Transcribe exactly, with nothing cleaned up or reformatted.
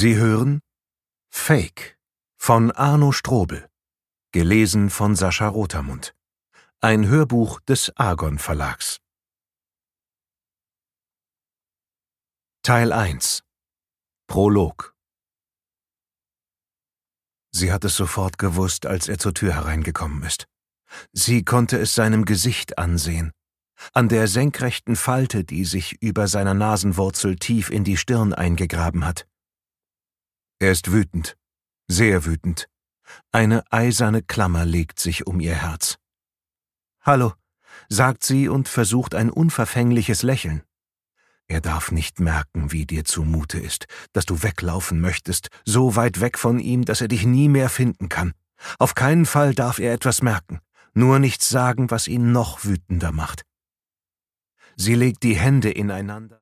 Sie hören Fake von Arno Strobel, gelesen von Sascha Rotermund. Ein Hörbuch des Argon Verlags. Teil eins. Prolog. Sie hat es sofort gewusst, als er zur Tür hereingekommen ist. Sie konnte es seinem Gesicht ansehen, an der senkrechten Falte, die sich über seiner Nasenwurzel tief in die Stirn eingegraben hat. Er ist wütend, sehr wütend. Eine eiserne Klammer legt sich um ihr Herz. »Hallo«, sagt sie und versucht ein unverfängliches Lächeln. Er darf nicht merken, wie dir zumute ist, dass du weglaufen möchtest, so weit weg von ihm, dass er dich nie mehr finden kann. Auf keinen Fall darf er etwas merken, nur nichts sagen, was ihn noch wütender macht. Sie legt die Hände ineinander.